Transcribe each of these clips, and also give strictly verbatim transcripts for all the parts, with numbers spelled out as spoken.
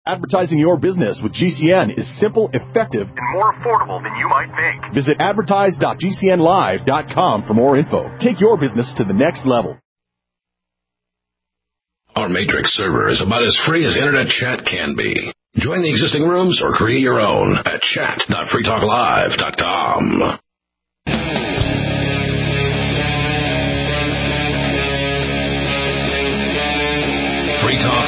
Advertising your business with G C N is simple, effective, and more affordable than you might think. Visit advertise dot g c n live dot com for more info. Take your business to the next level. Our Matrix server is about as free as internet chat can be. Join the existing rooms or create your own at chat dot free talk live dot com. Free Talk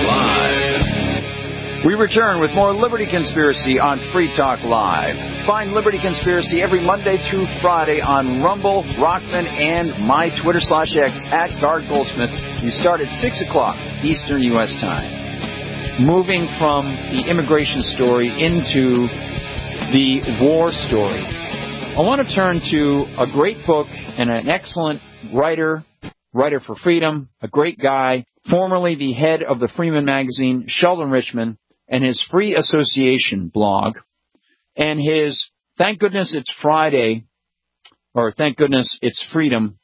Live. We return with more Liberty Conspiracy on Free Talk Live. Find Liberty Conspiracy every Monday through Friday on Rumble, Rockman, and my Twitter slash X at Guard Goldsmith. We start at six o'clock Eastern U S time. Moving from the immigration story into the war story. I want to turn to a great book and an excellent writer, writer for freedom, a great guy, formerly the head of the Freeman magazine, Sheldon Richman, and his Free Association blog, and his Thank Goodness It's Friday, or Thank Goodness It's Freedom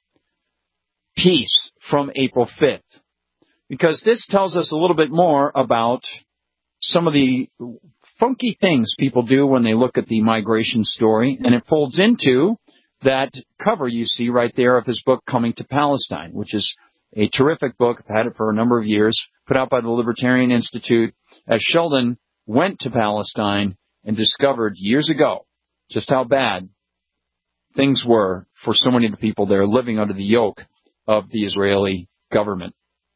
piece from April fifth. Because this tells us a little bit more about some of the funky things people do when they look at the migration story, and it folds into that cover you see right there of his book, Coming to Palestine, which is a terrific book. I've had it for a number of years, put out by the Libertarian Institute, as Sheldon went to Palestine and discovered years ago just how bad things were for so many of the people there living under the yoke of the Israeli government.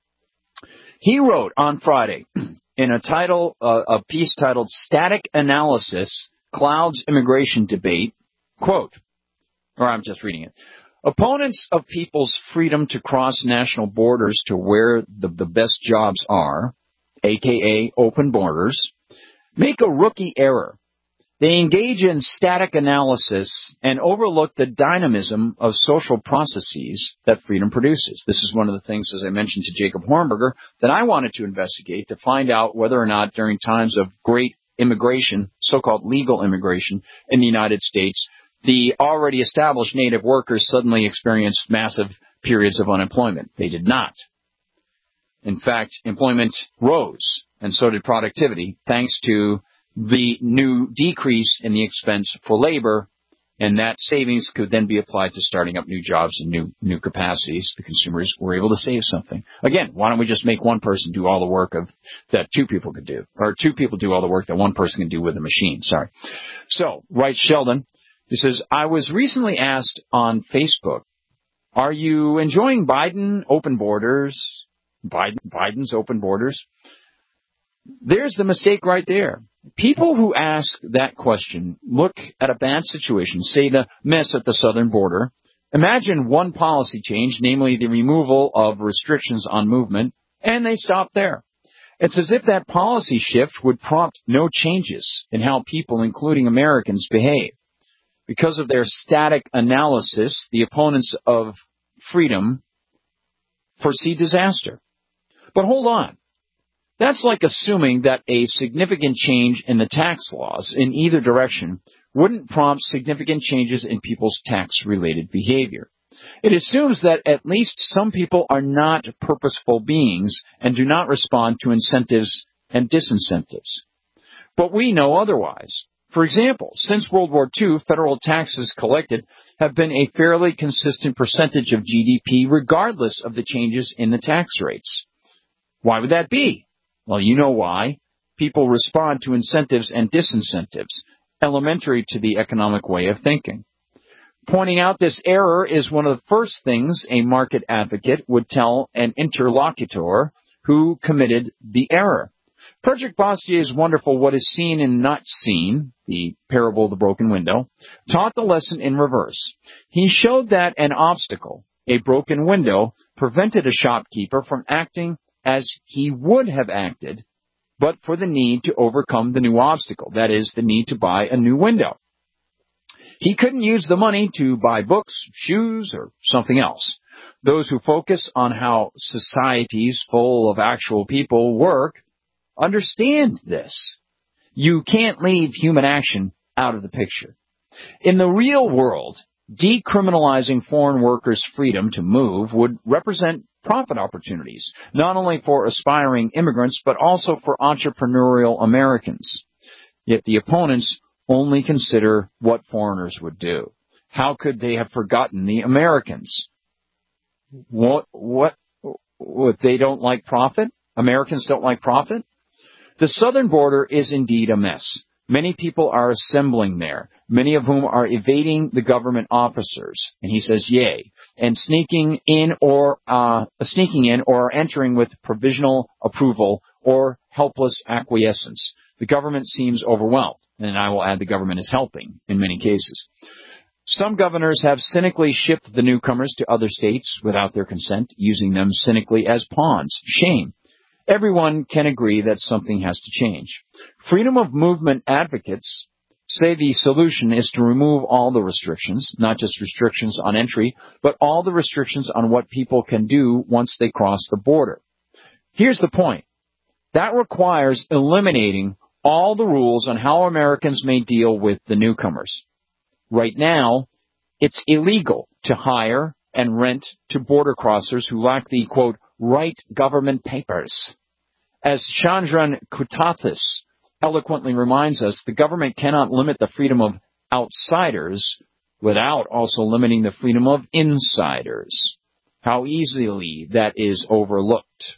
He wrote on Friday in a title, uh, a piece titled Static Analysis, Clouds Immigration Debate, quote, or I'm just reading it. Opponents of people's freedom to cross national borders to where the, the best jobs are, a k a open borders, make a rookie error. They engage in static analysis and overlook the dynamism of social processes that freedom produces. This is one of the things, as I mentioned to Jacob Hornberger, that I wanted to investigate to find out whether or not during times of great immigration, so-called legal immigration in the United States, the already established native workers suddenly experienced massive periods of unemployment. They did not. In fact, employment rose, and so did productivity, thanks to the new decrease in the expense for labor, and that savings could then be applied to starting up new jobs and new new capacities. The consumers were able to save something. Again, why don't we just make one person do all the work of that two people could do, or two people do all the work that one person can do with a machine? Sorry. So, writes Sheldon. He says, I was recently asked on Facebook, are you enjoying Biden open borders? Biden, Biden's open borders? There's the mistake right there. People who ask that question look at a bad situation, say the mess at the southern border. Imagine one policy change, namely the removal of restrictions on movement, and they stop there. It's as if that policy shift would prompt no changes in how people, including Americans, behave. Because of their static analysis, the opponents of freedom foresee disaster. But hold on. That's like assuming that a significant change in the tax laws in either direction wouldn't prompt significant changes in people's tax-related behavior. It assumes that at least some people are not purposeful beings and do not respond to incentives and disincentives. But we know otherwise. For example, since World War Two, federal taxes collected have been a fairly consistent percentage of G D P regardless of the changes in the tax rates. Why would that be? Well, you know why. People respond to incentives and disincentives, elementary to the economic way of thinking. Pointing out this error is one of the first things a market advocate would tell an interlocutor who committed the error. Frederick Bastier's wonderful What is Seen and Not Seen, the parable of the broken window, taught the lesson in reverse. He showed that an obstacle, a broken window, prevented a shopkeeper from acting as he would have acted, but for the need to overcome the new obstacle, that is, the need to buy a new window. He couldn't use the money to buy books, shoes, or something else. Those who focus on how societies full of actual people work understand this. You can't leave human action out of the picture. In the real world, decriminalizing foreign workers' freedom to move would represent profit opportunities, not only for aspiring immigrants, but also for entrepreneurial Americans. Yet the opponents only consider what foreigners would do. How could they have forgotten the Americans? What, what, what, they don't like profit? Americans don't like profit? The southern border is indeed a mess. Many people are assembling there, many of whom are evading the government officers. And he says, yay, and sneaking in or, uh, sneaking in or entering with provisional approval or helpless acquiescence. The government seems overwhelmed, and I will add the government is helping in many cases. Some governors have cynically shipped the newcomers to other states without their consent, using them cynically as pawns. Shame. Everyone can agree that something has to change. Freedom of movement advocates say the solution is to remove all the restrictions, not just restrictions on entry, but all the restrictions on what people can do once they cross the border. Here's the point. That requires eliminating all the rules on how Americans may deal with the newcomers. Right now, it's illegal to hire and rent to border crossers who lack the, quote, right government papers. As Chandran Kutathis eloquently reminds us, the government cannot limit the freedom of outsiders without also limiting the freedom of insiders. How easily that is overlooked.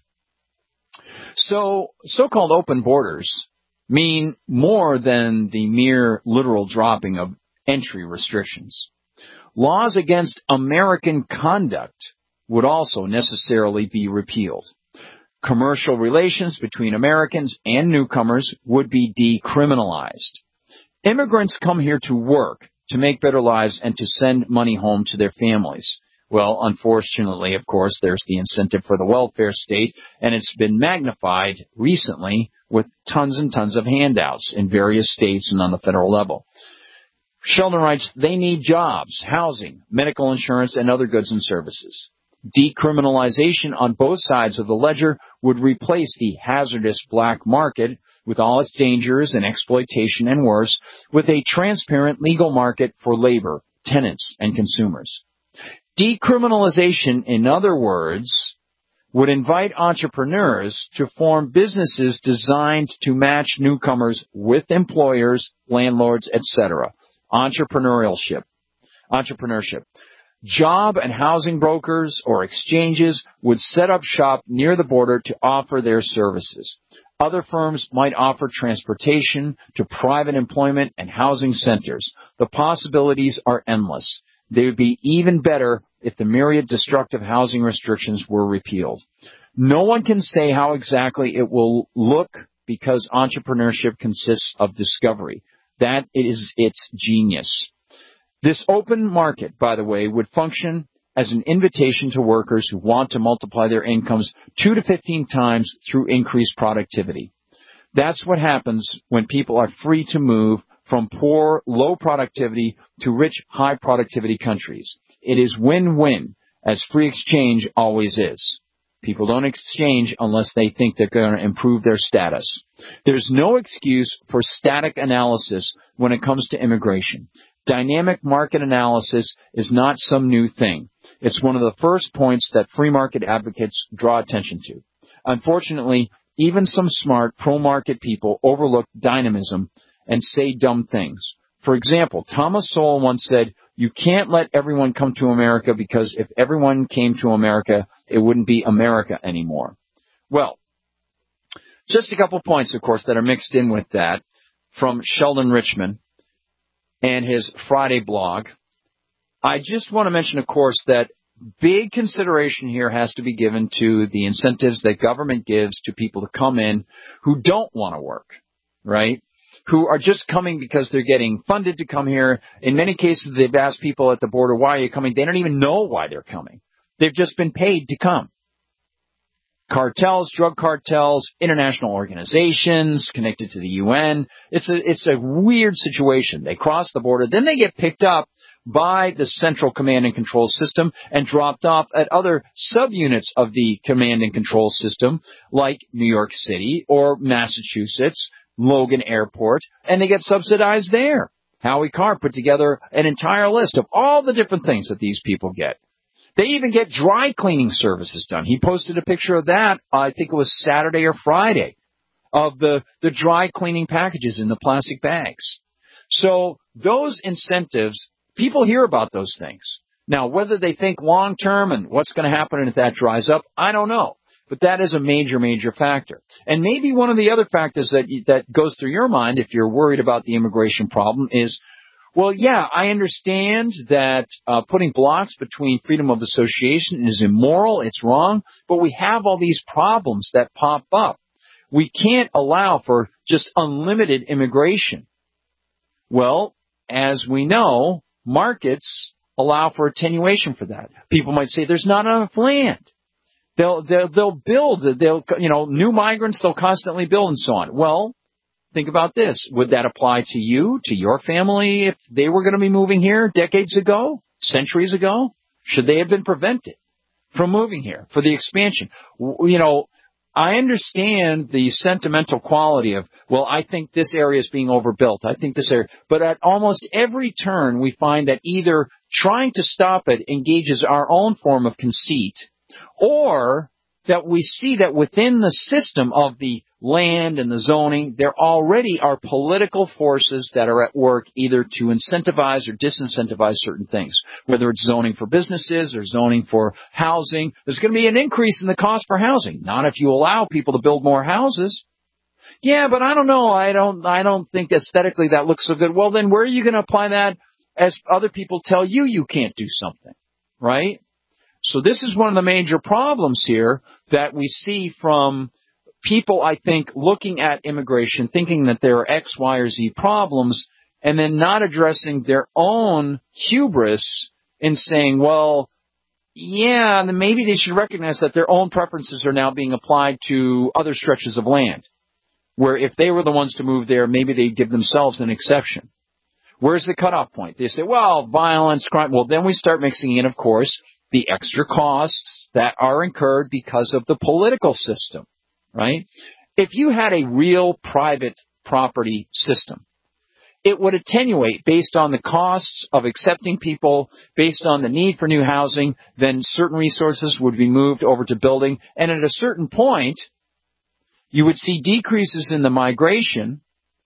So, so-called open borders mean more than the mere literal dropping of entry restrictions. Laws against American conduct would also necessarily be repealed. Commercial relations between Americans and newcomers would be decriminalized. Immigrants come here to work, to make better lives, and to send money home to their families. Well, unfortunately, of course, there's the incentive for the welfare state, and it's been magnified recently with tons and tons of handouts in various states and on the federal level. Sheldon writes, they need jobs, housing, medical insurance, and other goods and services. Decriminalization on both sides of the ledger would replace the hazardous black market with all its dangers and exploitation and worse with a transparent legal market for labor, tenants, and consumers. Decriminalization, in other words, would invite entrepreneurs to form businesses designed to match newcomers with employers, landlords, et cetera. Entrepreneurship. Entrepreneurship. Job and housing brokers or exchanges would set up shop near the border to offer their services. Other firms might offer transportation to private employment and housing centers. The possibilities are endless. They would be even better if the myriad destructive housing restrictions were repealed. No one can say how exactly it will look because entrepreneurship consists of discovery. That is its genius. This open market, by the way, would function as an invitation to workers who want to multiply their incomes two to fifteen times through increased productivity. That's what happens when people are free to move from poor, low productivity to rich, high productivity countries. It is win-win, as free exchange always is. People don't exchange unless they think they're going to improve their status. There's no excuse for static analysis when it comes to immigration. Dynamic market analysis is not some new thing. It's one of the first points that free market advocates draw attention to. Unfortunately, even some smart pro-market people overlook dynamism and say dumb things. For example, Thomas Sowell once said, you can't let everyone come to America because if everyone came to America, it wouldn't be America anymore. Well, just a couple points, of course, that are mixed in with that from Sheldon Richman and his Friday blog. I just want to mention, of course, that big consideration here has to be given to the incentives that government gives to people to come in who don't want to work, right? Who are just coming because they're getting funded to come here. In many cases, they've asked people at the border, why are you coming? They don't even know why they're coming. They've just been paid to come. Cartels, drug cartels, international organizations connected to the U N. It's a, it's a weird situation. They cross the border, then they get picked up by the Central Command and Control System and dropped off at other subunits of the Command and Control System, like New York City or Massachusetts, Logan Airport, and they get subsidized there. Howie Carr put together an entire list of all the different things that these people get. They even get dry cleaning services done. He posted a picture of that, uh, I think it was Saturday or Friday, of the, the dry cleaning packages in the plastic bags. So those incentives, people hear about those things. Now, whether they think long-term and what's going to happen if that dries up, I don't know. But that is a major, major factor. And maybe one of the other factors that that goes through your mind if you're worried about the immigration problem is, well, yeah, I understand that uh, putting blocks between freedom of association is immoral, it's wrong, but we have all these problems that pop up. We can't allow for just unlimited immigration. Well, as we know, markets allow for attenuation for that. People might say there's not enough land. They'll, they'll, they'll build, they'll, you know, new migrants, they'll constantly build and so on. Well, think about this. Would that apply to you, to your family, if they were going to be moving here decades ago, centuries ago? Should they have been prevented from moving here for the expansion? You know, I understand the sentimental quality of, well, I think this area is being overbuilt. I think this area. But at almost every turn, we find that either trying to stop it engages our own form of conceit, or that we see that within the system of the land and the zoning, there already are political forces that are at work either to incentivize or disincentivize certain things, whether it's zoning for businesses or zoning for housing. There's going to be an increase in the cost for housing, not if you allow people to build more houses. Yeah, but I don't know. I don't, I don't think aesthetically that looks so good. Well, then where are you going to apply that as other people tell you you can't do something, right? So this is one of the major problems here that we see from people, I think, looking at immigration, thinking that there are X, Y, or Z problems, and then not addressing their own hubris in saying, well, yeah, then maybe they should recognize that their own preferences are now being applied to other stretches of land, where if they were the ones to move there, maybe they'd give themselves an exception. Where's the cutoff point? They say, well, violence, crime. Well, then we start mixing in, of course, the extra costs that are incurred because of the political system, right? If you had a real private property system, it would attenuate based on the costs of accepting people, based on the need for new housing, then certain resources would be moved over to building, and at a certain point, you would see decreases in the migration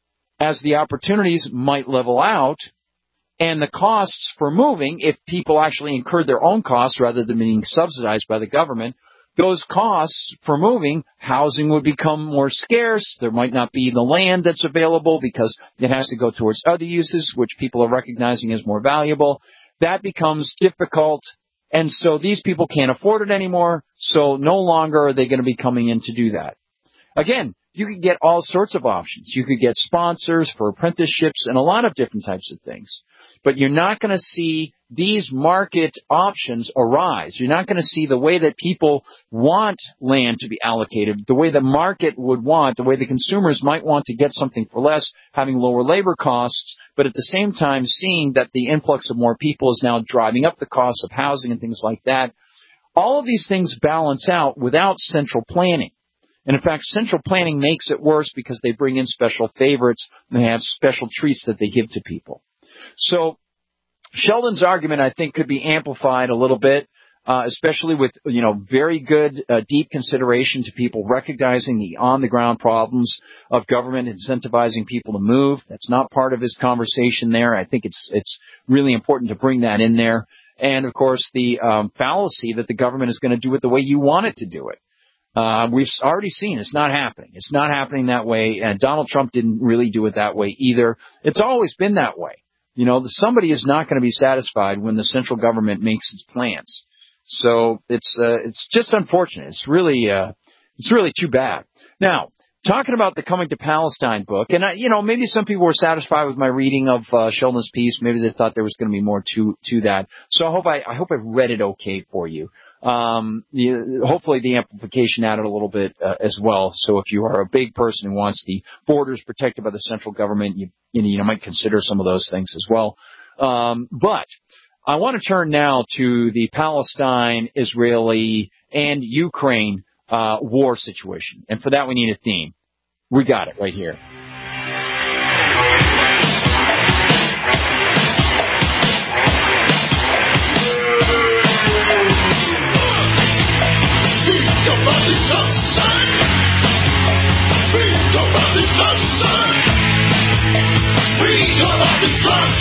as the opportunities might level out, and the costs for moving, if people actually incurred their own costs rather than being subsidized by the government, those costs for moving, housing would become more scarce. There might not be the land that's available because it has to go towards other uses, which people are recognizing as more valuable. That becomes difficult, and so these people can't afford it anymore, so no longer are they going to be coming in to do that. Again, you could get all sorts of options. You could get sponsors for apprenticeships and a lot of different types of things. But you're not going to see these market options arise. You're not going to see the way that people want land to be allocated, the way the market would want, the way the consumers might want to get something for less, having lower labor costs, but at the same time seeing that the influx of more people is now driving up the cost of housing and things like that. All of these things balance out without central planning. And in fact, central planning makes it worse because they bring in special favorites and they have special treats that they give to people. So Sheldon's argument, I think, could be amplified a little bit, uh, especially with, you know, very good, uh, deep consideration to people recognizing the on-the-ground problems of government incentivizing people to move. That's not part of his conversation there. I think it's it's really important to bring that in there. And, of course, the um, fallacy that the government is going to do it the way you want it to do it. Uh, we've already seen it's not happening. It's not happening that way, and Donald Trump didn't really do it that way either. It's always been that way. You know, somebody is not going to be satisfied when the central government makes its plans. So it's uh, it's just unfortunate. It's really uh, it's really too bad. Now, talking about the Coming to Palestine book, and I, you know, maybe some people were satisfied with my reading of uh, Sheldon's piece. Maybe they thought there was going to be more to to that. So I hope I, I hope I read it okay for you. Um, you, hopefully the amplification added a little bit uh, as well. So if you are a big person who wants the borders protected by the central government, you you, know, you might consider some of those things as well. Um, but I want to turn now to the Palestine, Israeli, and Ukraine uh, war situation. And for that, we need a theme. We got it right here.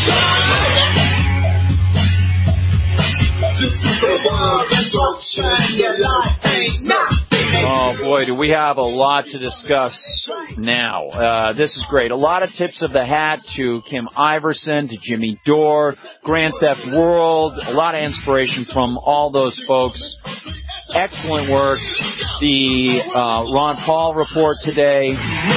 Oh, boy, do we have a lot to discuss now. Uh, this is great. A lot of tips of the hat to Kim Iverson, to Jimmy Dore, Grand Theft World, a lot of inspiration from all those folks. Excellent work. The uh, Ron Paul report today.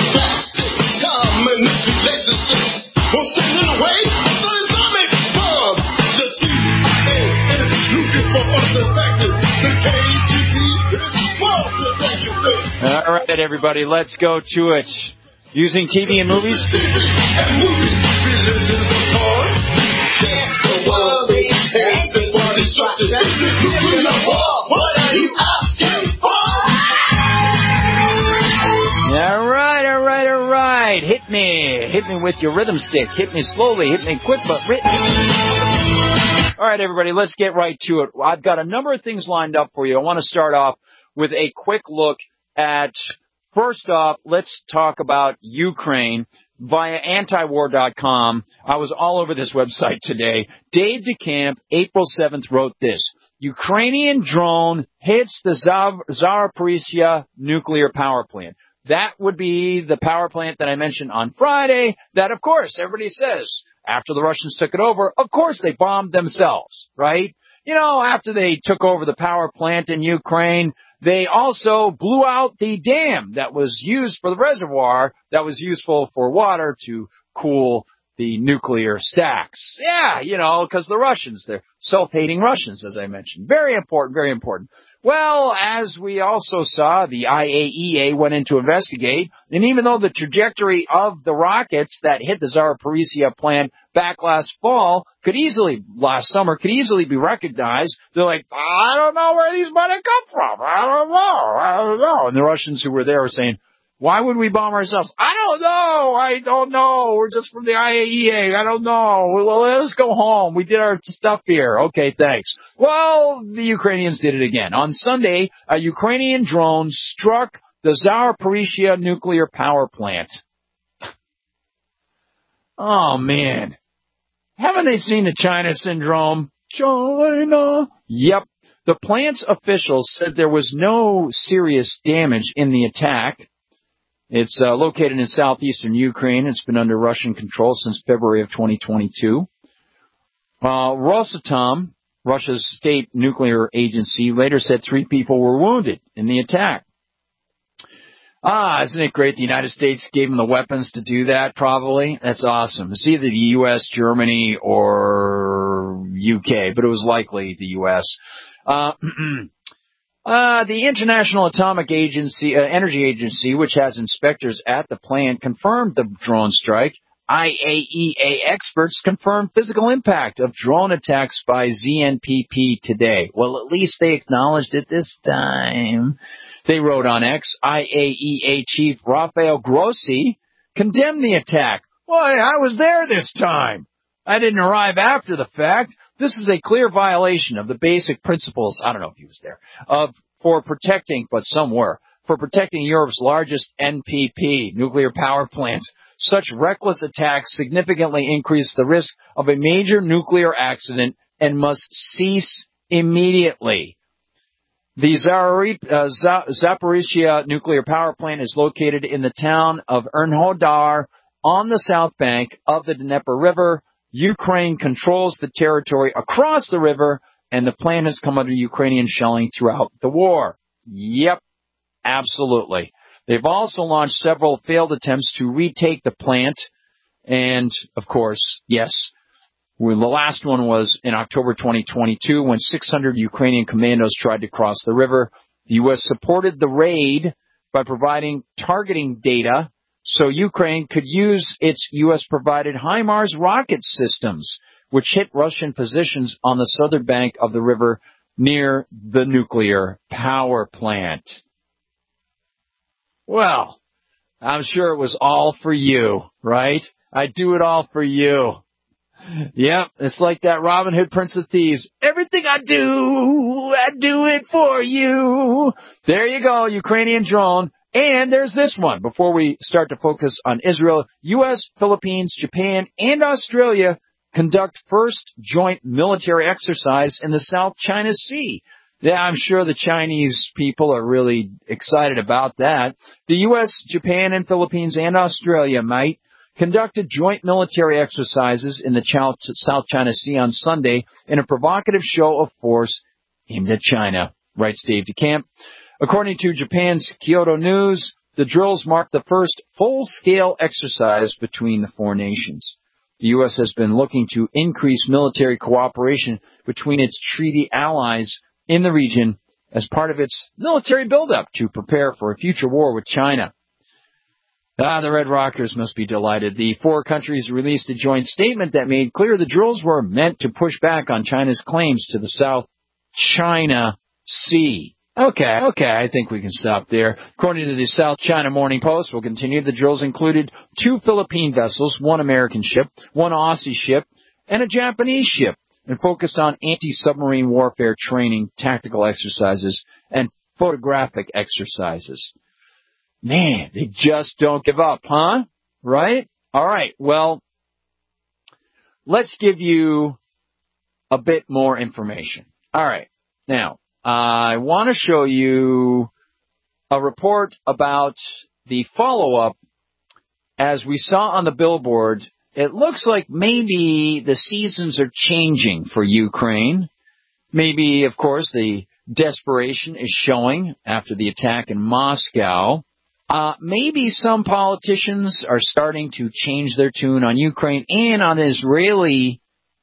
All right, everybody, let's go to it. Using T V and movies? All right, all right, all right. Hit me. Hit me with your rhythm stick. Hit me slowly. Hit me quick, but written. All right, everybody, let's get right to it. I've got a number of things lined up for you. I want to start off with a quick look at, first off, let's talk about Ukraine via anti war dot com. I was all over this website today. Dave DeCamp, April seventh, wrote this. Ukrainian drone hits the Zaporizhzhia nuclear power plant. That would be the power plant that I mentioned on Friday that, of course, everybody says after the Russians took it over, of course they bombed themselves, right? You know, after they took over the power plant in Ukraine, they also blew out the dam that was used for the reservoir that was useful for water to cool the nuclear stacks. Yeah, you know, because the Russians, they're self-hating Russians, as I mentioned. Very important, very important. Well, as we also saw, the I A E A went in to investigate, and even though the trajectory of the rockets that hit the Zaporizhzhia plant back last fall could easily, last summer, could easily be recognized, they're like, I don't know where these might have come from. I don't know. I don't know. And the Russians who were there were saying, why would we bomb ourselves? I don't know. I don't know. We're just from the I A E A. I don't know. Well, let's go home. We did our stuff here. Okay, thanks. Well, the Ukrainians did it again. On Sunday, a Ukrainian drone struck the Zaporizhzhia nuclear power plant. Oh, man. Haven't they seen the China syndrome? China. Yep. The plant's officials said there was no serious damage in the attack. It's uh, located in southeastern Ukraine. It's been under Russian control since February of twenty twenty-two. Uh, Rosatom, Russia's state nuclear agency, later said three people were wounded in the attack. Ah, isn't it great the United States gave them the weapons to do that, probably? That's awesome. It's either the U S, Germany, or U K, but it was likely the U S. Uh, Uh, the International Atomic Agency, uh, Energy Agency, which has inspectors at the plant, confirmed the drone strike. I A E A experts confirmed physical impact of drone attacks by Z N P P today. Well, at least they acknowledged it this time. They wrote on X, I A E A chief Rafael Grossi condemned the attack. Why, I was there this time. I didn't arrive after the fact. This is a clear violation of the basic principles, I don't know if he was there, of for protecting, but some were, for protecting Europe's largest N P P, nuclear power plant. Such reckless attacks significantly increase the risk of a major nuclear accident and must cease immediately. The Zaporizhzhia nuclear power plant is located in the town of Enerhodar on the south bank of the Dnieper River. Ukraine controls the territory across the river, and the plant has come under Ukrainian shelling throughout the war. Yep, absolutely. They've also launched several failed attempts to retake the plant, and, of course, yes, well, the last one was in October twenty twenty-two when six hundred Ukrainian commandos tried to cross the river. The U S supported the raid by providing targeting data so Ukraine could use its U S-provided HIMARS rocket systems, which hit Russian positions on the southern bank of the river near the nuclear power plant. Well, I'm sure it was all for you, right? I do it all for you. Yep, it's like that Robin Hood Prince of Thieves. Everything I do, I do it for you. There you go, Ukrainian drone. And there's this one. Before we start to focus on Israel, U S, Philippines, Japan, and Australia conduct first joint military exercise in the South China Sea. Yeah, I'm sure the Chinese people are really excited about that. The U S, Japan, and Philippines and Australia might conducted joint military exercises in the South China Sea on Sunday in a provocative show of force aimed at China, writes Dave DeCamp. According to Japan's Kyodo News, the drills mark the first full-scale exercise between the four nations. The U S has been looking to increase military cooperation between its treaty allies in the region as part of its military buildup to prepare for a future war with China. Ah, the Red Rockers must be delighted. The four countries released a joint statement that made clear the drills were meant to push back on China's claims to the South China Sea. Okay, okay, I think we can stop there. According to the South China Morning Post, we'll continue. The drills included two Philippine vessels, one American ship, one Aussie ship, and a Japanese ship, and focused on anti-submarine warfare training, tactical exercises, and photographic exercises. Man, they just don't give up, huh? Right? All right, well, let's give you a bit more information. All right, now, I want to show you a report about the follow-up. As we saw on the billboard, it looks like maybe the seasons are changing for Ukraine. Maybe, of course, the desperation is showing after the attack in Moscow. Uh, maybe some politicians are starting to change their tune on Ukraine and on Israeli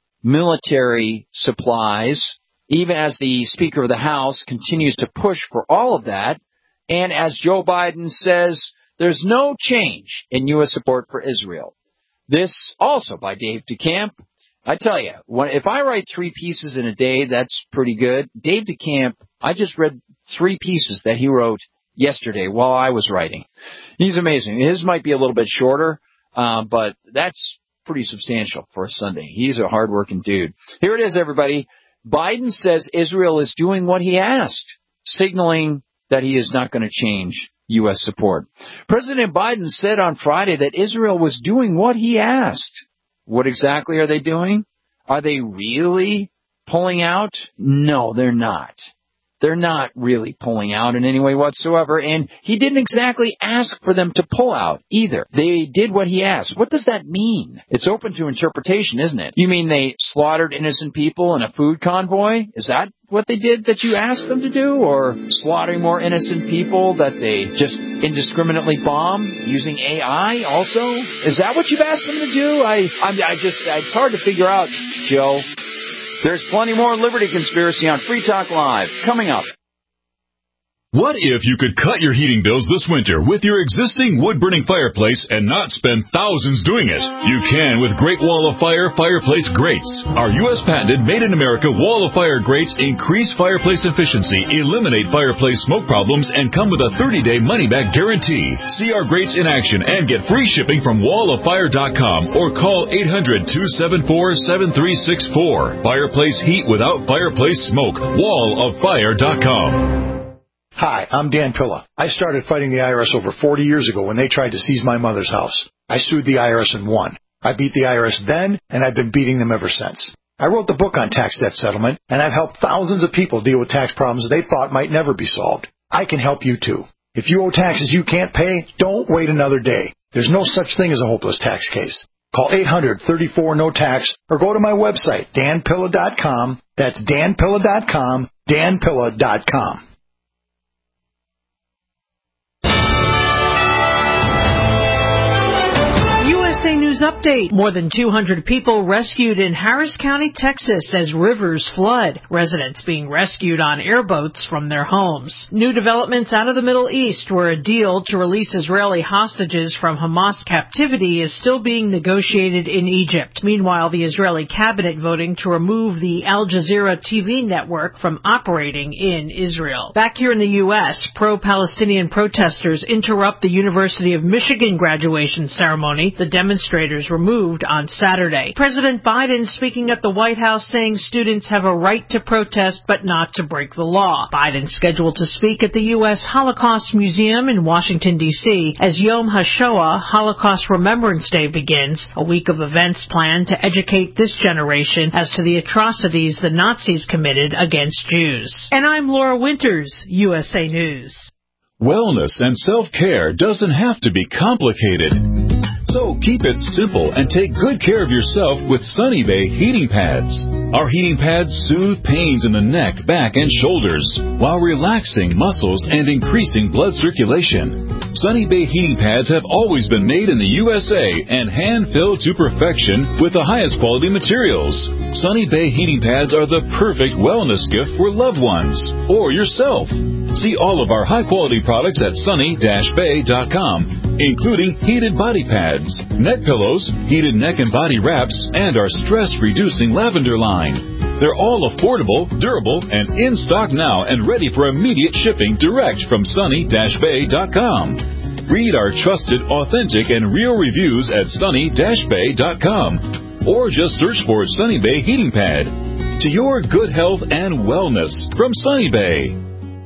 military supplies, even as the Speaker of the House continues to push for all of that. And as Joe Biden says, there's no change in U S support for Israel. This also by Dave DeCamp. I tell you, when, if I write three pieces in a day, that's pretty good. Dave DeCamp, I just read three pieces that he wrote yesterday while I was writing. He's amazing. His might be a little bit shorter, uh, but that's pretty substantial for a Sunday. He's a hardworking dude. Here it is, everybody. Biden says Israel is doing what he asked, signaling that he is not going to change U S support. President Biden said on Friday that Israel was doing what he asked. What exactly are they doing? Are they really pulling out? No, they're not. They're not really pulling out in any way whatsoever, and he didn't exactly ask for them to pull out either. They did what he asked. What does that mean? It's open to interpretation, isn't it? You mean they slaughtered innocent people in a food convoy? Is that what they did that you asked them to do? Or slaughtering more innocent people that they just indiscriminately bomb using A I also? Is that what you've asked them to do? I, I, I just, it's hard to figure out, Joe. There's plenty more Liberty Conspiracy on Free Talk Live coming up. What if you could cut your heating bills this winter with your existing wood-burning fireplace and not spend thousands doing it? You can with Great Wall of Fire Fireplace Grates. Our U S patented made-in-America Wall of Fire grates increase fireplace efficiency, eliminate fireplace smoke problems, and come with a thirty-day money-back guarantee. See our grates in action and get free shipping from wall of fire dot com or call eight hundred, two seven four, seven three six four. Fireplace heat without fireplace smoke. wall of fire dot com. Hi, I'm Dan Pilla. I started fighting the I R S over forty years ago when they tried to seize my mother's house. I sued the I R S and won. I beat the I R S then, and I've been beating them ever since. I wrote the book on tax debt settlement, and I've helped thousands of people deal with tax problems they thought might never be solved. I can help you too. If you owe taxes you can't pay, don't wait another day. There's no such thing as a hopeless tax case. Call eight hundred, thirty-four, no tax or go to my website, dan pilla dot com. That's dan pilla dot com, dan pilla dot com. News update. More than two hundred people rescued in Harris County, Texas as rivers flood. Residents being rescued on airboats from their homes. New developments out of the Middle East where a deal to release Israeli hostages from Hamas captivity is still being negotiated in Egypt. Meanwhile, the Israeli cabinet voting to remove the Al Jazeera T V network from operating in Israel. Back here in the U S, pro-Palestinian protesters interrupt the University of Michigan graduation ceremony. The demonstrators demonstrators removed on Saturday. President Biden speaking at the White House saying students have a right to protest but not to break the law. Biden scheduled to speak at the U S Holocaust Museum in Washington, D C as Yom HaShoah, Holocaust Remembrance Day, begins, a week of events planned to educate this generation as to the atrocities the Nazis committed against Jews. And I'm Laura Winters, U S A News. Wellness and self-care doesn't have to be complicated. So keep it simple and take good care of yourself with Sunny Bay heating pads. Our heating pads soothe pains in the neck, back, and shoulders while relaxing muscles and increasing blood circulation. Sunny Bay heating pads have always been made in the U S A and hand-filled to perfection with the highest quality materials. Sunny Bay heating pads are the perfect wellness gift for loved ones or yourself. See all of our high-quality products at sunny dash bay dot com, including heated body pads, neck pillows, heated neck and body wraps, and our stress-reducing lavender line. They're all affordable, durable, and in stock now and ready for immediate shipping direct from sunny dash bay dot com. Read our trusted, authentic, and real reviews at sunny dash bay dot com, or just search for Sunny Bay Heating Pad. To your good health and wellness from Sunny Bay.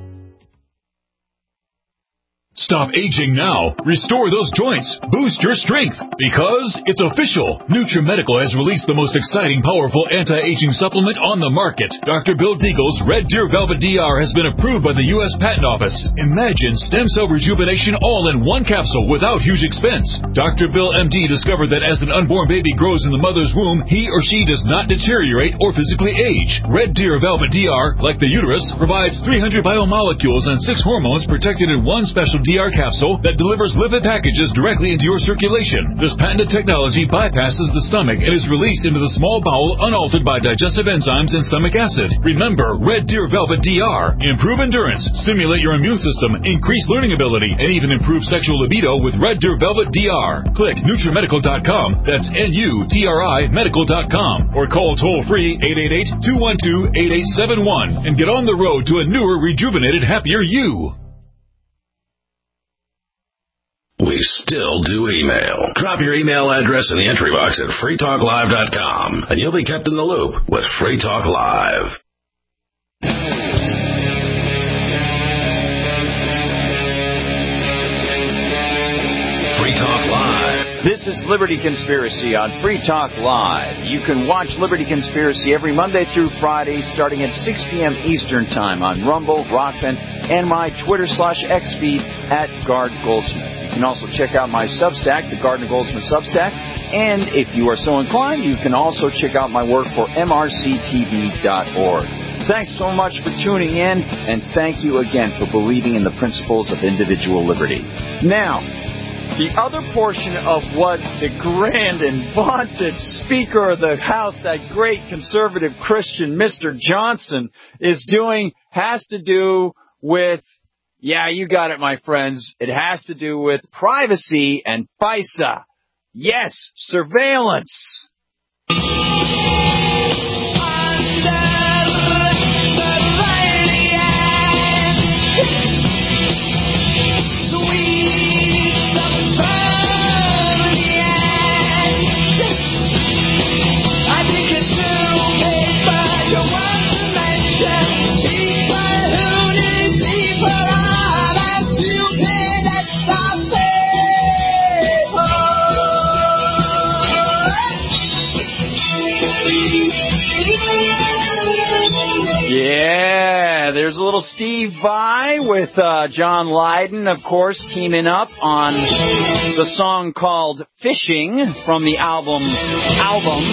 Stop aging now. Restore those joints. Boost your strength. Because it's official. NutriMedical has released the most exciting, powerful anti-aging supplement on the market. Doctor Bill Deagle's Red Deer Velvet D R has been approved by the U S Patent Office. Imagine stem cell rejuvenation all in one capsule without huge expense. Doctor Bill M D discovered that as an unborn baby grows in the mother's womb, he or she does not deteriorate or physically age. Red Deer Velvet D R, like the uterus, provides three hundred biomolecules and six hormones protected in one special D R capsule that delivers lipid packages directly into your circulation. This patented technology bypasses the stomach and is released into the small bowel unaltered by digestive enzymes and stomach acid. Remember, Red Deer Velvet D R. Improve endurance, stimulate your immune system, increase learning ability, and even improve sexual libido with Red Deer Velvet D R. Click NutriMedical dot com, that's N U T R I medical dot com, or call toll-free eight eight eight, two one two, eight eight seven one and get on the road to a newer, rejuvenated, happier you. We still do email. Drop your email address in the entry box at free talk live dot com, and you'll be kept in the loop with Free Talk Live. Free Talk Live. This is Liberty Conspiracy on Free Talk Live. You can watch Liberty Conspiracy every Monday through Friday starting at six p.m. Eastern Time on Rumble, Rockman, and my Twitter slash X feed at Gard Goldsmith. You can also check out my Substack, the Gardner Goldsmith Substack, and if you are so inclined, you can also check out my work for M R C T V dot org. Thanks so much for tuning in, and thank you again for believing in the principles of individual liberty. Now, the other portion of what the grand and vaunted Speaker of the House, that great conservative Christian, Mister Johnson, is doing has to do with, yeah, you got it, my friends. It has to do with privacy and FISA. Yes, surveillance. Yeah, there's a little Steve Vai with uh, John Lydon, of course, teaming up on the song called Fishing from the album Album.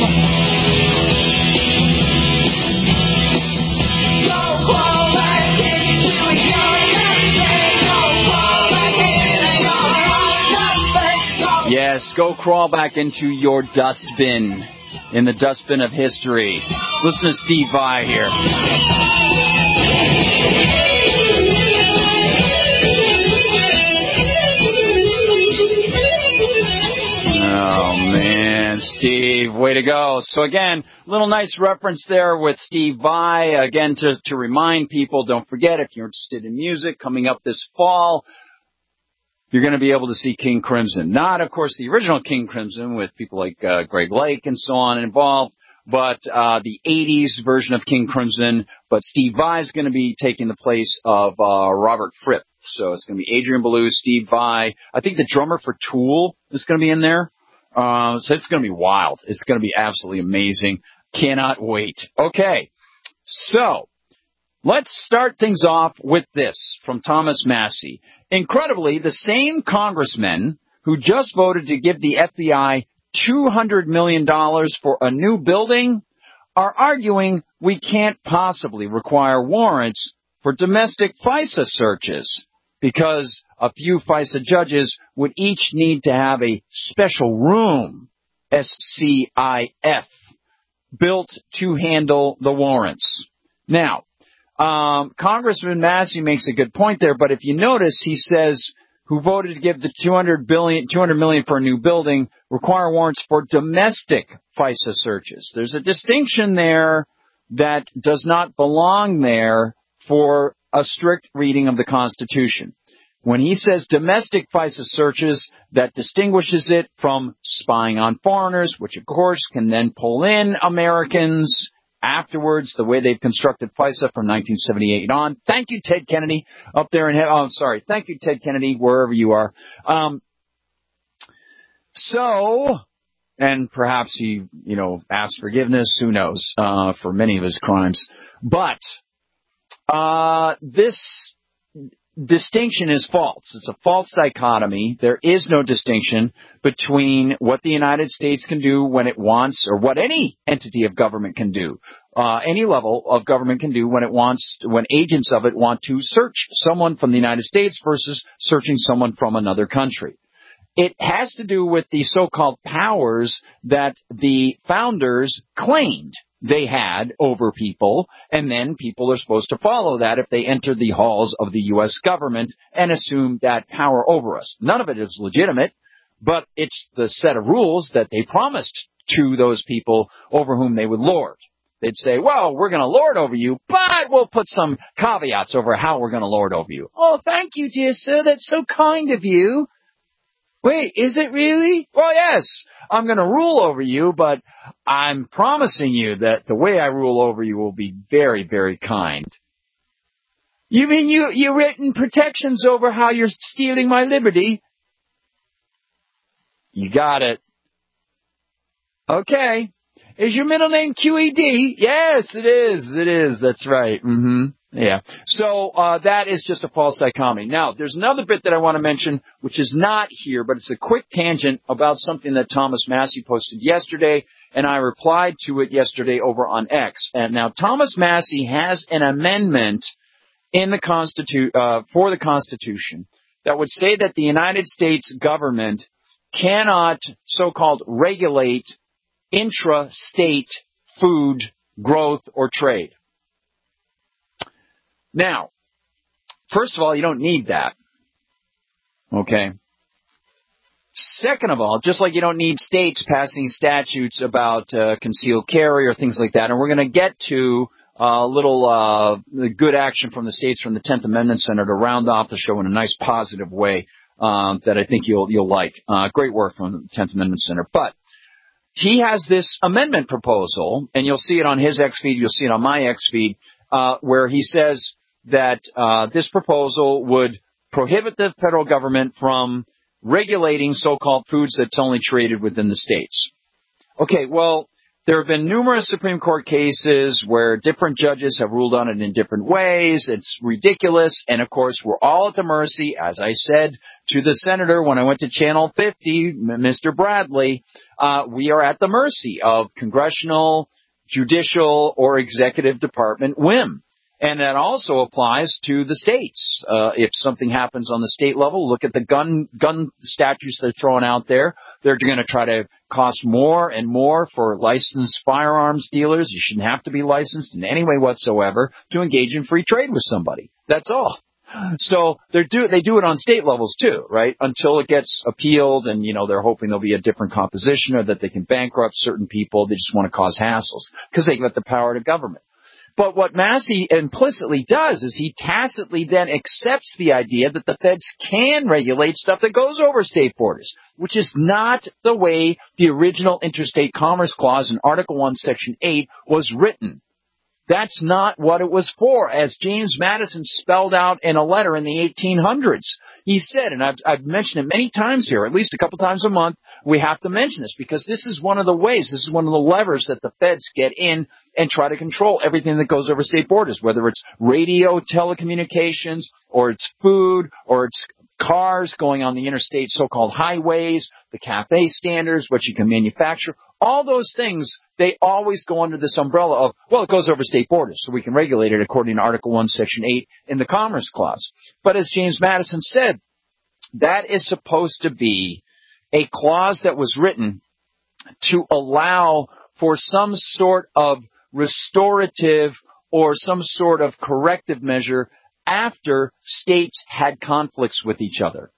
Yes, go crawl back into your dustbin, in the dustbin of history. Listen to Steve Vai here. Oh, man, Steve, way to go. So, again, little nice reference there with Steve Vai. Again, to, to remind people, don't forget, if you're interested in music, coming up this fall, you're going to be able to see King Crimson. Not, of course, the original King Crimson with people like uh, Greg Lake and so on involved, but uh, the eighties version of King Crimson. But Steve Vai is going to be taking the place of uh, Robert Fripp. So it's going to be Adrian Belew, Steve Vai. I think the drummer for Tool is going to be in there. Uh, so it's going to be wild. It's going to be absolutely amazing. Cannot wait. Okay, so let's start things off with this from Thomas Massie. Incredibly, the same congressmen who just voted to give the F B I two hundred million dollars for a new building are arguing we can't possibly require warrants for domestic FISA searches because a few FISA judges would each need to have a special room, S C I F, built to handle the warrants. Now, um, Congressman Massie makes a good point there, but if you notice, he says who voted to give the two hundred billion, two hundred million for a new building require warrants for domestic FISA searches. There's a distinction there that does not belong there for a strict reading of the Constitution. When he says domestic FISA searches, that distinguishes it from spying on foreigners, which, of course, can then pull in Americans afterwards, the way they've constructed FISA from nineteen seventy-eight on. Thank you, Ted Kennedy, up there in heaven. Oh, I'm sorry. Thank you, Ted Kennedy, wherever you are. Um, so, and perhaps he, you know, asked forgiveness, who knows, uh, for many of his crimes. But uh, this distinction is false. It's a false dichotomy. There is no distinction between what the United States can do when it wants, or what any entity of government can do, uh, any level of government can do when it wants, when agents of it want to search someone from the United States versus searching someone from another country. It has to do with the so-called powers that the founders claimed they had over people, and then people are supposed to follow that if they enter the halls of the U S government and assume that power over us. None of it is legitimate, but it's the set of rules that they promised to those people over whom they would lord. They'd say, well, we're going to lord over you, but we'll put some caveats over how we're going to lord over you. Oh, thank you, dear sir. That's so kind of you. Wait, is it really? Well, yes, I'm going to rule over you, but I'm promising you that the way I rule over you will be very, very kind. You mean you, you've written protections over how you're stealing my liberty? You got it. Okay. Is your middle name Q E D? Yes, it is. It is. That's right. Mm-hmm. Yeah. So uh, that is just a false dichotomy. Now, there's another bit that I want to mention, which is not here, but it's a quick tangent about something that Thomas Massie posted yesterday, and I replied to it yesterday over on X. And now Thomas Massie has an amendment in the Constitu- uh, for the Constitution that would say that the United States government cannot so-called regulate intra-state food growth or trade. Now, first of all, you don't need that. Okay. Second of all, just like you don't need states passing statutes about uh, concealed carry or things like that, and we're going to get to a uh, little uh, good action from the states from the tenth Amendment Center to round off the show in a nice positive way um, that I think you'll you'll like. Uh, great work from the tenth Amendment Center. But he has this amendment proposal, and you'll see it on his X feed, you'll see it on my X feed, uh, where he says that uh, this proposal would prohibit the federal government from regulating so-called foods that's only traded within the states. Okay, well, there have been numerous Supreme Court cases where different judges have ruled on it in different ways. It's ridiculous. And, of course, we're all at the mercy, as I said to the senator when I went to Channel fifty, Mister Bradley, uh, we are at the mercy of congressional, judicial, or executive department whim. And that also applies to the states. Uh, if something happens on the state level, look at the gun gun statutes they're throwing out there. They're going to try to cost more and more for licensed firearms dealers. You shouldn't have to be licensed in any way whatsoever to engage in free trade with somebody. That's all. So they do they do it on state levels too, right? Until it gets appealed, and you know they're hoping there'll be a different composition or that they can bankrupt certain people. They just want to cause hassles because they got the power to government. But what Massey implicitly does is he tacitly then accepts the idea that the feds can regulate stuff that goes over state borders, which is not the way the original Interstate Commerce Clause in Article one, Section eight was written. That's not what it was for, as James Madison spelled out in a letter in the eighteen hundreds. He said, and I've, I've mentioned it many times here, at least a couple times a month, we have to mention this because this is one of the ways, this is one of the levers that the feds get in and try to control everything that goes over state borders, whether it's radio, telecommunications, or it's food, or it's cars going on the interstate so-called highways, the CAFE standards, what you can manufacture. All those things, they always go under this umbrella of, well, it goes over state borders, so we can regulate it according to Article one, Section eight in the Commerce Clause. But as James Madison said, that is supposed to be a clause that was written to allow for some sort of restorative or some sort of corrective measure after states had conflicts with each other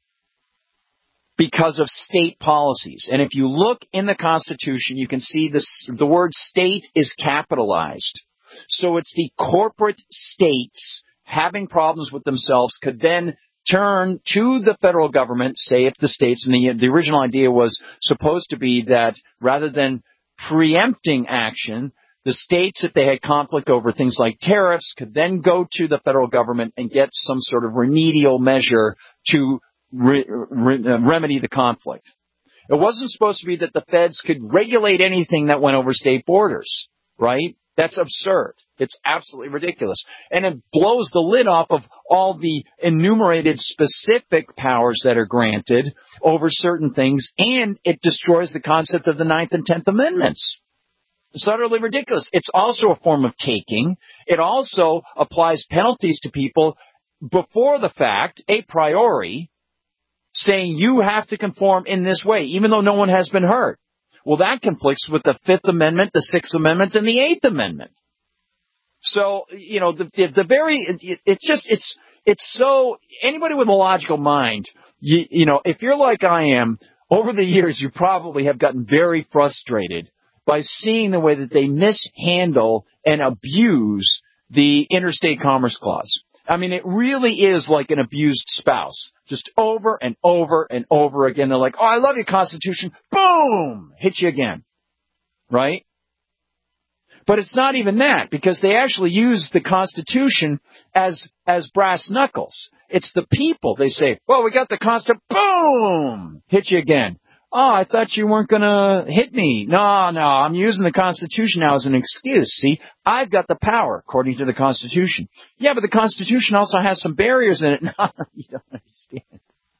because of state policies. And if you look in the Constitution, you can see this, the word state is capitalized. So it's the corporate states having problems with themselves could then turn to the federal government, say if the states, and the, the original idea was supposed to be that rather than preempting action, the states, if they had conflict over things like tariffs, could then go to the federal government and get some sort of remedial measure to re, re, remedy the conflict. It wasn't supposed to be that the feds could regulate anything that went over state borders, right? That's absurd. It's absolutely ridiculous. And it blows the lid off of all the enumerated specific powers that are granted over certain things, and it destroys the concept of the Ninth and Tenth Amendments. It's utterly ridiculous. It's also a form of taking. It also applies penalties to people before the fact, a priori, saying you have to conform in this way, even though no one has been hurt. Well, that conflicts with the Fifth Amendment, the Sixth Amendment, and the Eighth Amendment. So, you know, the, the, the very, it, it's just, it's, it's so, anybody with a logical mind, you, you know, if you're like I am, over the years, you probably have gotten very frustrated by seeing the way that they mishandle and abuse the Interstate Commerce Clause. I mean, it really is like an abused spouse. Just over and over and over again. They're like, oh, I love your Constitution. Boom! Hit you again. Right? But it's not even that, because they actually use the Constitution as as brass knuckles. It's the people. They say, well, we got the Constitution. Boom! Hit you again. Oh, I thought you weren't going to hit me. No, no, I'm using the Constitution now as an excuse. See, I've got the power, according to the Constitution. Yeah, but the Constitution also has some barriers in it. No, you don't understand.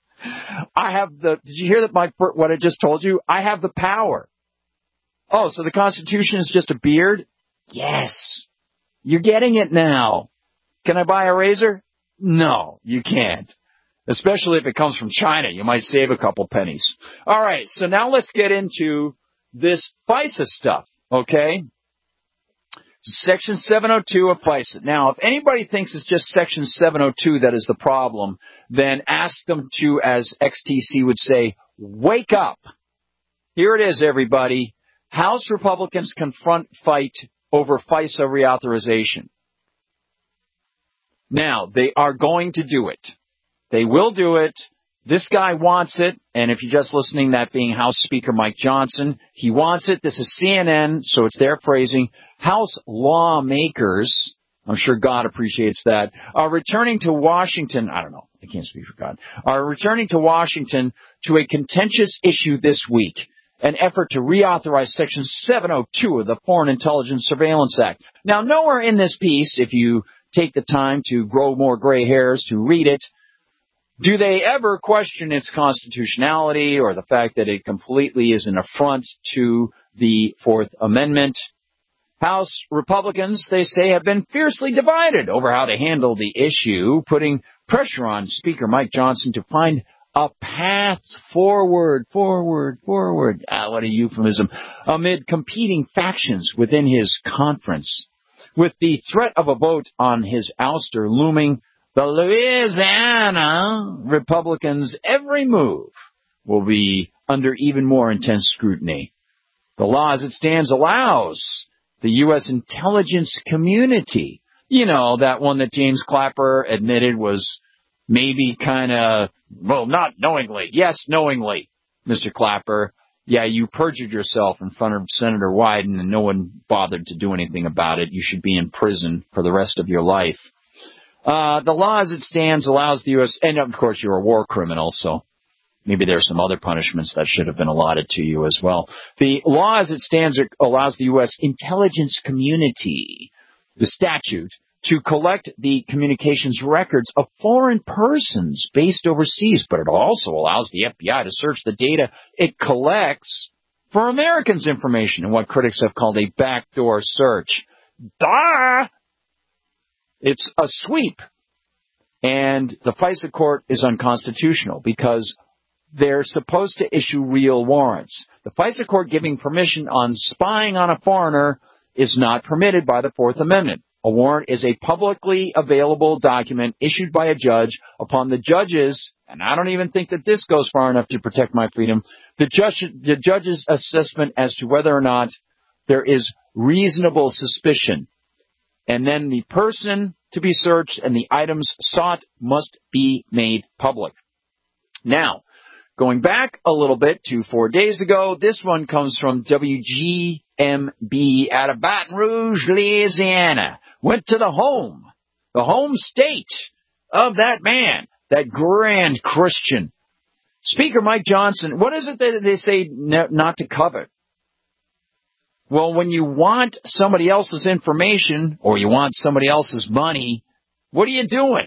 I have the, did you hear that, Mike, what I just told you? I have the power. Oh, so the Constitution is just a beard? Yes. You're getting it now. Can I buy a razor? No, you can't. Especially if it comes from China. You might save a couple pennies. All right, so now let's get into this FISA stuff, okay? Section seven oh two of FISA. Now, if anybody thinks it's just Section seven oh two that is the problem, then ask them to, as X T C would say, wake up. Here it is, everybody. House Republicans confront fight over FISA reauthorization. Now, they are going to do it. They will do it. This guy wants it. And if you're just listening, that being House Speaker Mike Johnson, he wants it. This is C N N, so it's their phrasing. House lawmakers, I'm sure God appreciates that, are returning to Washington. I don't know. I can't speak for God. Are returning to Washington to a contentious issue this week, an effort to reauthorize Section seven oh two of the Foreign Intelligence Surveillance Act. Now, nowhere in this piece, if you take the time to grow more gray hairs to read it, do they ever question its constitutionality or the fact that it completely is an affront to the Fourth Amendment? House Republicans, they say, have been fiercely divided over how to handle the issue, putting pressure on Speaker Mike Johnson to find a path forward, forward, forward. Ah, what a euphemism. Amid competing factions within his conference. With the threat of a vote on his ouster looming, the Louisiana Republicans' every move will be under even more intense scrutiny. The law as it stands allows the U S intelligence community. You know, that one that James Clapper admitted was maybe kind of, well, not knowingly. Yes, knowingly, Mister Clapper. Yeah, you perjured yourself in front of Senator Wyden, and no one bothered to do anything about it. You should be in prison for the rest of your life. Uh, the law as it stands allows the U S, and of course you're a war criminal, so maybe there's some other punishments that should have been allotted to you as well. The law as it stands allows the U S intelligence community, the statute, to collect the communications records of foreign persons based overseas, but it also allows the F B I to search the data it collects for Americans' information in what critics have called a backdoor search. Duh! It's a sweep. And the FISA court is unconstitutional because they're supposed to issue real warrants. The FISA court giving permission on spying on a foreigner is not permitted by the Fourth Amendment. A warrant is a publicly available document issued by a judge upon the judge's, and I don't even think that this goes far enough to protect my freedom, the judge, the judge's assessment as to whether or not there is reasonable suspicion. And then the person to be searched and the items sought must be made public. Now, going back a little bit to four days ago, this one comes from W G M B out of Baton Rouge, Louisiana. Went to the home, the home state of that man, that grand Christian. Speaker Mike Johnson, what is it that they say not to covet? Well, when you want somebody else's information or you want somebody else's money, what are you doing?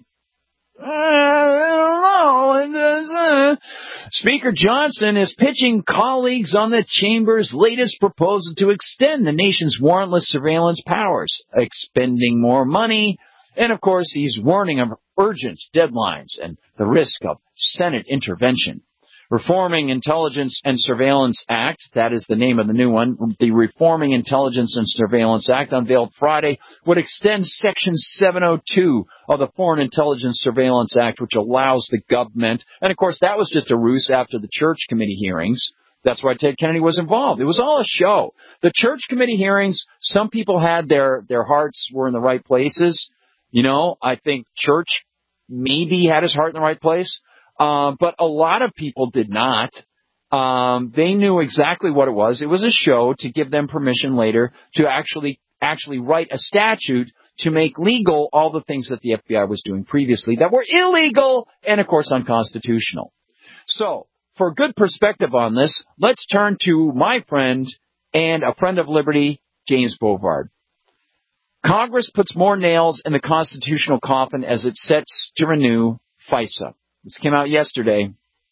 I don't know. Speaker Johnson is pitching colleagues on the chamber's latest proposal to extend the nation's warrantless surveillance powers, expending more money, and of course he's warning of urgent deadlines and the risk of Senate intervention. Reforming Intelligence and Surveillance Act, that is the name of the new one, the Reforming Intelligence and Surveillance Act, unveiled Friday, would extend Section seven oh two of the Foreign Intelligence Surveillance Act, which allows the government, and of course that was just a ruse after the Church Committee hearings. That's why Ted Kennedy was involved. It was all a show. The Church Committee hearings, some people had their, their hearts were in the right places. You know, I think Church maybe had his heart in the right place. Uh, but a lot of people did not. Um, they knew exactly what it was. It was a show to give them permission later to actually actually write a statute to make legal all the things that the F B I was doing previously that were illegal and, of course, unconstitutional. So, for good perspective on this, let's turn to my friend and a friend of liberty, James Bovard. Congress puts more nails in the constitutional coffin as it sets to renew FISA. This came out yesterday.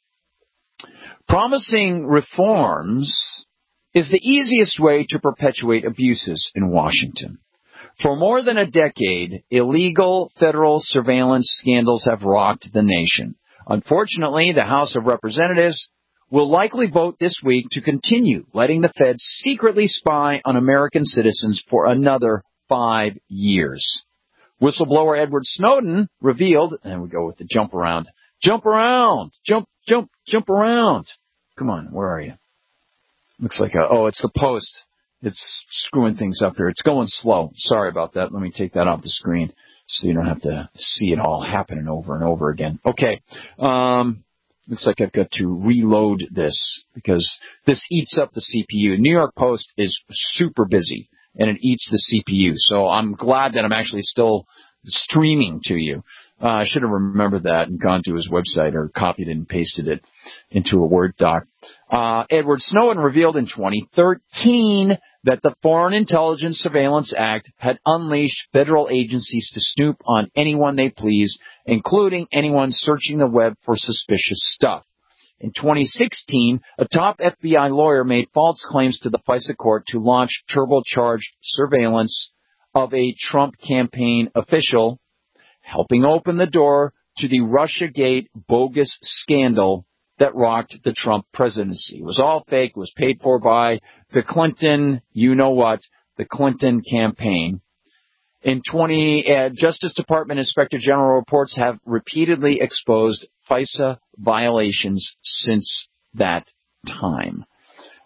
Promising reforms is the easiest way to perpetuate abuses in Washington. For more than a decade, illegal federal surveillance scandals have rocked the nation. Unfortunately, the House of Representatives will likely vote this week to continue letting the feds secretly spy on American citizens for another five years. Whistleblower Edward Snowden revealed, and we go with the jump around, Jump around. Jump, jump, jump around. Come on, where are you? Looks like a, oh, it's the Post. It's screwing things up here. It's going slow. Sorry about that. Let me take that off the screen so you don't have to see it all happening over and over again. Okay. Um, looks like I've got to reload this because this eats up the C P U. New York Post is super busy and it eats the C P U. So I'm glad that I'm actually still streaming to you. Uh, I should have remembered that and gone to his website or copied and pasted it into a Word doc. Uh, Edward Snowden revealed in twenty thirteen that the Foreign Intelligence Surveillance Act had unleashed federal agencies to snoop on anyone they pleased, including anyone searching the web for suspicious stuff. In twenty sixteen, a top F B I lawyer made false claims to the FISA court to launch turbocharged surveillance of a Trump campaign official, helping open the door to the Russiagate bogus scandal that rocked the Trump presidency. It was all fake. It was paid for by the Clinton, you know what, the Clinton campaign. In twenty, uh, Justice Department Inspector General reports have repeatedly exposed FISA violations since that time.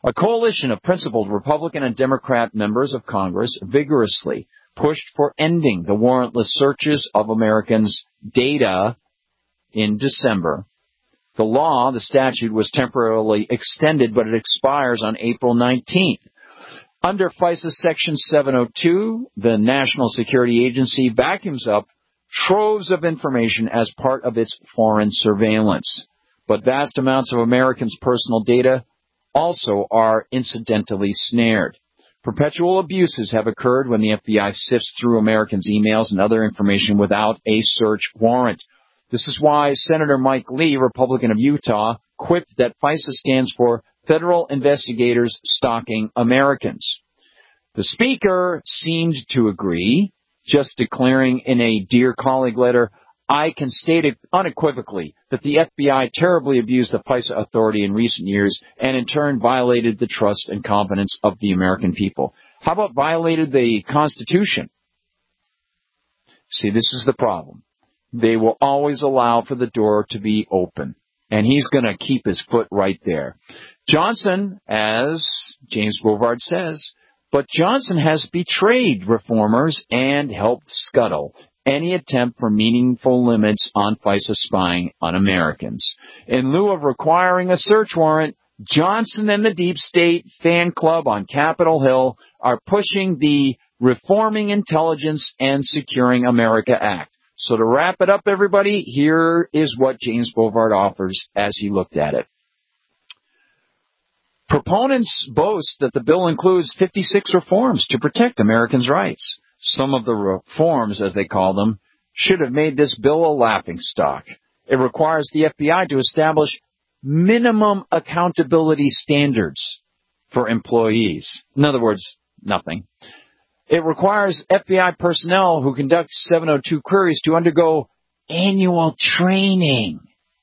A coalition of principled Republican and Democrat members of Congress vigorously pushed for ending the warrantless searches of Americans' data in December. The law, the statute, was temporarily extended, but it expires on April nineteenth. Under FISA Section seven oh two, the National Security Agency vacuums up troves of information as part of its foreign surveillance. But vast amounts of Americans' personal data also are incidentally snared. Perpetual abuses have occurred when the F B I sifts through Americans' emails and other information without a search warrant. This is why Senator Mike Lee, Republican of Utah, quipped that FISA stands for Federal Investigators Stalking Americans. The Speaker seemed to agree, just declaring in a Dear Colleague letter, I can state unequivocally that the F B I terribly abused the FISA authority in recent years and in turn violated the trust and confidence of the American people. How about violated the Constitution? See, this is the problem. They will always allow for the door to be open, and he's going to keep his foot right there. Johnson, as James Bovard says, but Johnson has betrayed reformers and helped scuttle any attempt for meaningful limits on FISA spying on Americans. In lieu of requiring a search warrant, Johnson and the Deep State fan club on Capitol Hill are pushing the Reforming Intelligence and Securing America Act. So to wrap it up, everybody, here is what James Bovard offers as he looked at it. Proponents boast that the bill includes fifty-six reforms to protect Americans' rights. Some of the reforms, as they call them, should have made this bill a laughingstock. It requires the F B I to establish minimum accountability standards for employees. In other words, nothing. It requires F B I personnel who conduct seven oh two queries to undergo annual training.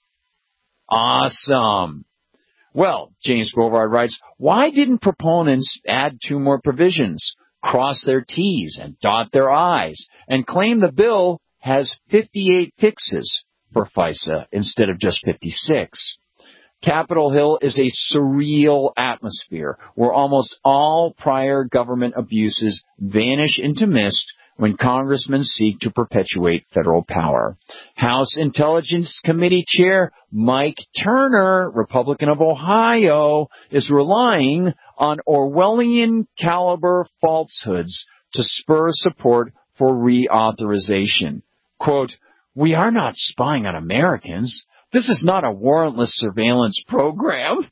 Awesome. Well, James Bovard writes, why didn't proponents add two more provisions, cross their T's and dot their I's, and claim the bill has fifty-eight fixes for FISA instead of just fifty-six? Capitol Hill is a surreal atmosphere where almost all prior government abuses vanish into mist when congressmen seek to perpetuate federal power. House Intelligence Committee Chair Mike Turner, Republican of Ohio, is relying on Orwellian-caliber falsehoods to spur support for reauthorization. Quote, we are not spying on Americans. This is not a warrantless surveillance program.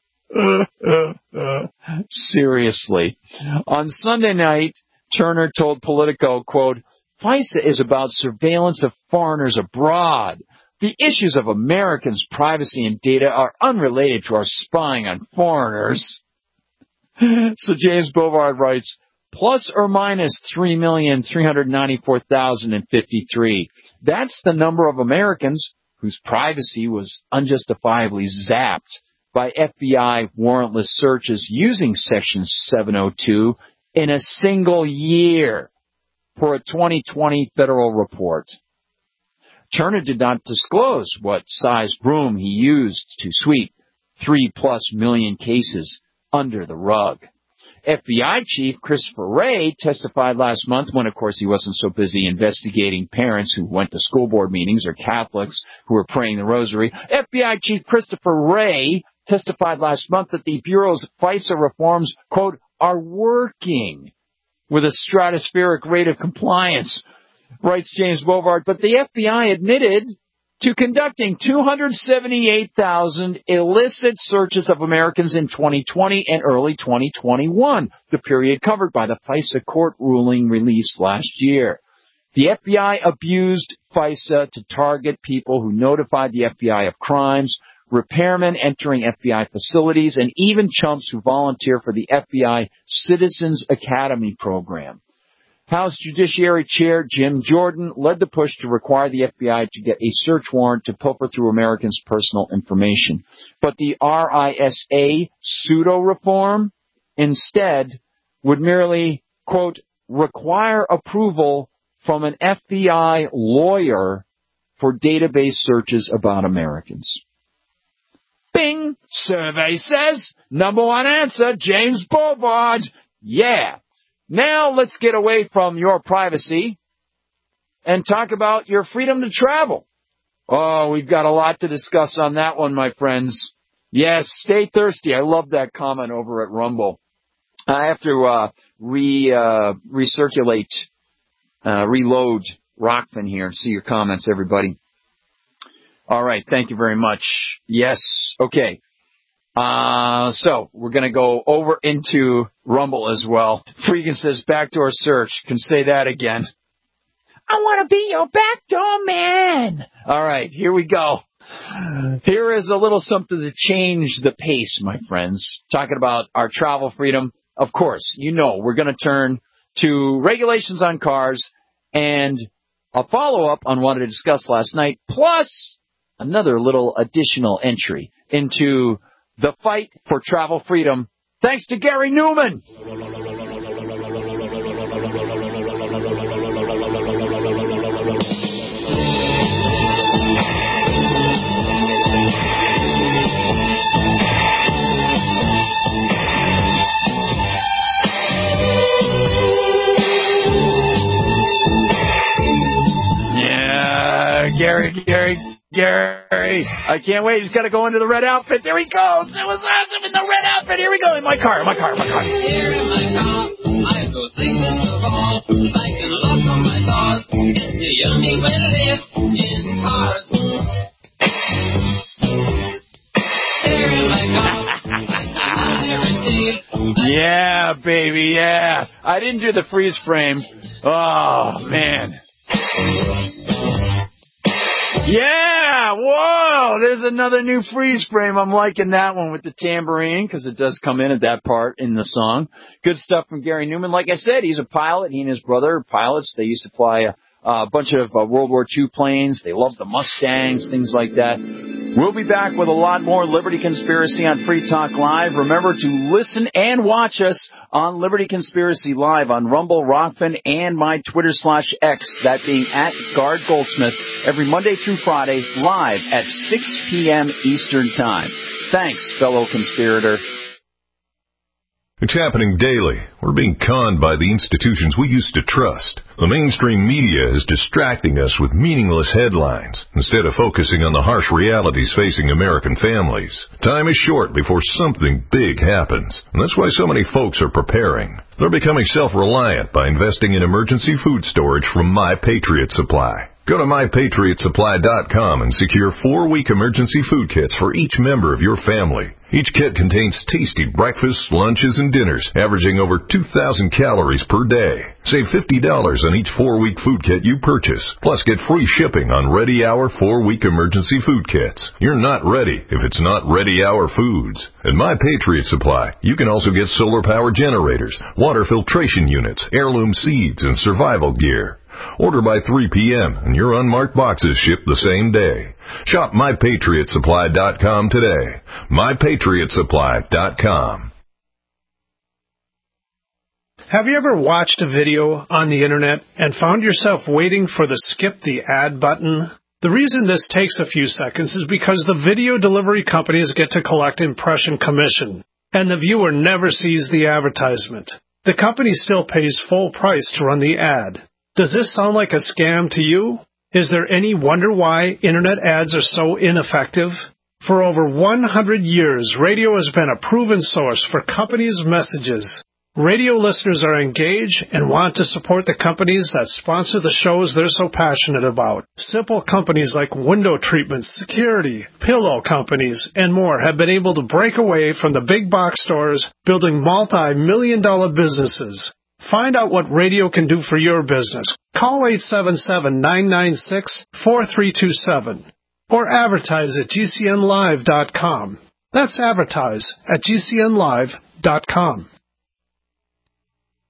Seriously. On Sunday night, Turner told Politico, quote, FISA is about surveillance of foreigners abroad. The issues of Americans' privacy and data are unrelated to our spying on foreigners. So James Bovard writes, plus or minus three million three hundred ninety-four thousand fifty-three. That's the number of Americans whose privacy was unjustifiably zapped by F B I warrantless searches using Section seven oh two in a single year, for a twenty twenty federal report. Turner did not disclose what size broom he used to sweep three-plus million cases under the rug. F B I Chief Christopher Wray testified last month when, of course, he wasn't so busy investigating parents who went to school board meetings or Catholics who were praying the rosary. F B I Chief Christopher Wray testified last month that the Bureau's FISA reforms, quote, are working with a stratospheric rate of compliance, writes James Bovard. But the F B I admitted to conducting two hundred seventy-eight thousand illicit searches of Americans in twenty twenty and early twenty twenty-one, the period covered by the FISA court ruling released last year. The F B I abused FISA to target people who notified the F B I of crimes, repairmen entering F B I facilities, and even chumps who volunteer for the F B I Citizens Academy program. House Judiciary Chair Jim Jordan led the push to require the F B I to get a search warrant to pilfer through Americans' personal information. But the R I S A pseudo-reform instead would merely, quote, require approval from an F B I lawyer for database searches about Americans. Bing! Survey says, number one answer, James Bovard. Yeah. Now let's get away from your privacy and talk about your freedom to travel. Oh, we've got a lot to discuss on that one, my friends. Yes, stay thirsty. I love that comment over at Rumble. I have to uh, re uh, recirculate, uh, reload Rockfin here and see your comments, everybody. All right, thank you very much. Yes, okay. Uh, so we're going to go over into Rumble as well. Freakin says backdoor search. Can say that again. I want to be your backdoor man. All right, here we go. Here is a little something to change the pace, my friends. Talking about our travel freedom. Of course, you know we're going to turn to regulations on cars and a follow-up on what I discussed last night, plus another little additional entry into the fight for travel freedom, thanks to Gary Newman. Yeah, Gary, Gary. Gary, I can't wait. He's got to go into the red outfit. There he goes. It was awesome in the red outfit. Here we go. In my car, in my car, in my car. Here in my car, I go singing the ball. I can look from my doors. It's the only way to live in cars. Here in my car, I never see. Yeah, baby, yeah. I didn't do the freeze frame. Oh, man. Yeah, whoa, there's another new freeze frame. I'm liking that one with the tambourine because it does come in at that part in the song. Good stuff from Gary Newman. Like I said, he's a pilot. He and his brother are pilots. They used to fly a, a bunch of uh, World War Two planes. They love the Mustangs, things like that. We'll be back with a lot more Liberty Conspiracy on Free Talk Live. Remember to listen and watch us on Liberty Conspiracy Live on Rumble, Rockfin, and my Twitter slash X, that being at Guard Goldsmith, every Monday through Friday, live at six p.m. Eastern Time. Thanks, fellow conspirator. It's happening daily. We're being conned by the institutions we used to trust. The mainstream media is distracting us with meaningless headlines instead of focusing on the harsh realities facing American families. Time is short before something big happens, and that's why so many folks are preparing. They're becoming self-reliant by investing in emergency food storage from My Patriot Supply. Go to my patriot supply dot com and secure four-week emergency food kits for each member of your family. Each kit contains tasty breakfasts, lunches, and dinners, averaging over two thousand calories per day. Save fifty dollars on each four-week food kit you purchase, plus get free shipping on Ready Hour four-week emergency food kits. You're not ready if it's not Ready Hour Foods. At My Patriot Supply, you can also get solar power generators, water filtration units, heirloom seeds, and survival gear. Order by three p.m. and your unmarked boxes ship the same day. Shop my patriot supply dot com today. my patriot supply dot com. Have you ever watched a video on the internet and found yourself waiting for the skip the ad button? The reason this takes a few seconds is because the video delivery companies get to collect impression commission, and the viewer never sees the advertisement. The company still pays full price to run the ad. Does this sound like a scam to you? Is there any wonder why internet ads are so ineffective? For over one hundred years, radio has been a proven source for companies' messages. Radio listeners are engaged and want to support the companies that sponsor the shows they're so passionate about. Simple companies like window treatments, security, pillow companies, and more have been able to break away from the big box stores, building multi-million dollar businesses. Find out what radio can do for your business. Call eight seven seven, nine nine six, four three two seven or advertise at G C N live dot com. That's advertise at G C N live dot com.